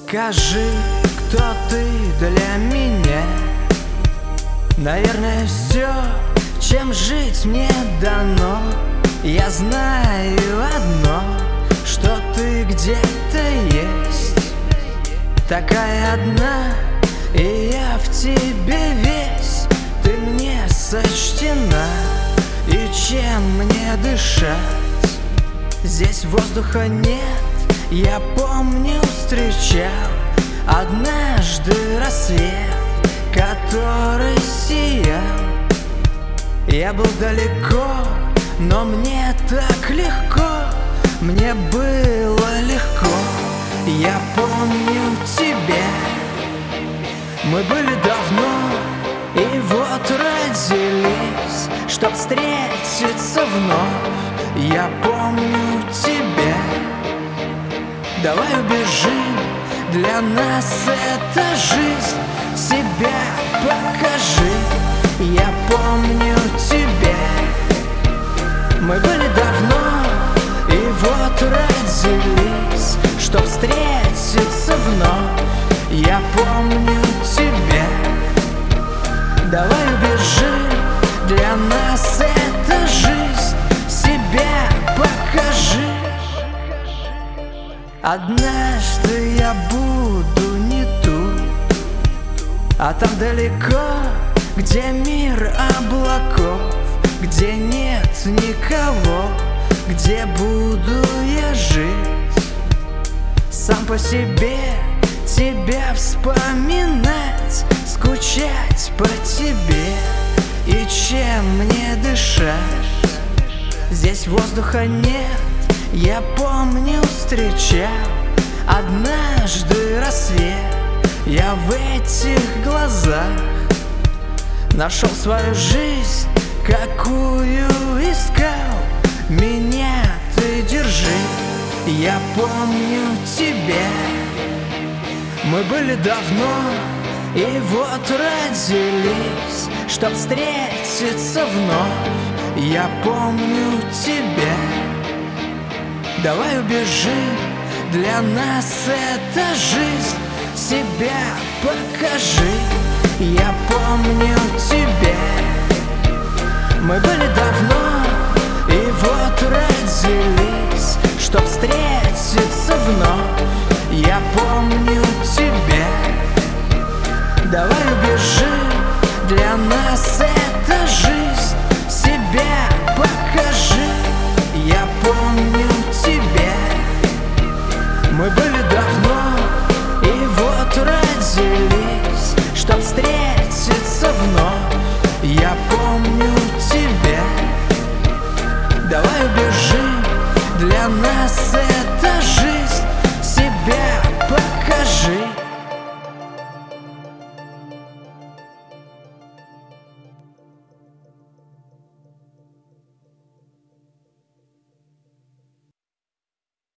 Скажи, кто ты для меня? Наверное, все, чем жить мне дано. Я знаю одно, что ты где-то есть, такая одна, и я в тебе весь. Ты мне сочтена, и чем мне дышать? Здесь воздуха нет, я помню, встречал однажды рассвет, который сиял. Я был далеко, но мне так легко, мне было легко. Я помню тебя, мы были давно, и вот родились, чтоб встретиться вновь. Я помню тебя, давай убежим, для нас это жизнь, себя покажи. Я помню тебя, мы были давно, и вот родились, чтоб встретиться вновь. Я помню тебя, давай убежим, для нас это жизнь, себя покажи. Однажды я буду не тут, а там далеко, где мир облаков, где нет никого, где буду я жить сам по себе, тебя вспоминать, скучать по тебе, и чем мне дышать? Здесь воздуха нет, я помню, встречал однажды рассвет. Я в этих глазах нашел свою жизнь, какую искал. Меня ты держи, я помню тебя. Мы были давно, и вот родились, чтоб встретиться вновь. Я помню тебя, давай убежим, для нас это жизнь, себя покажи. Я помню тебя, мы были давно, и вот родились, чтоб встретиться вновь. Я помню тебя, давай убежим, для нас это жизнь.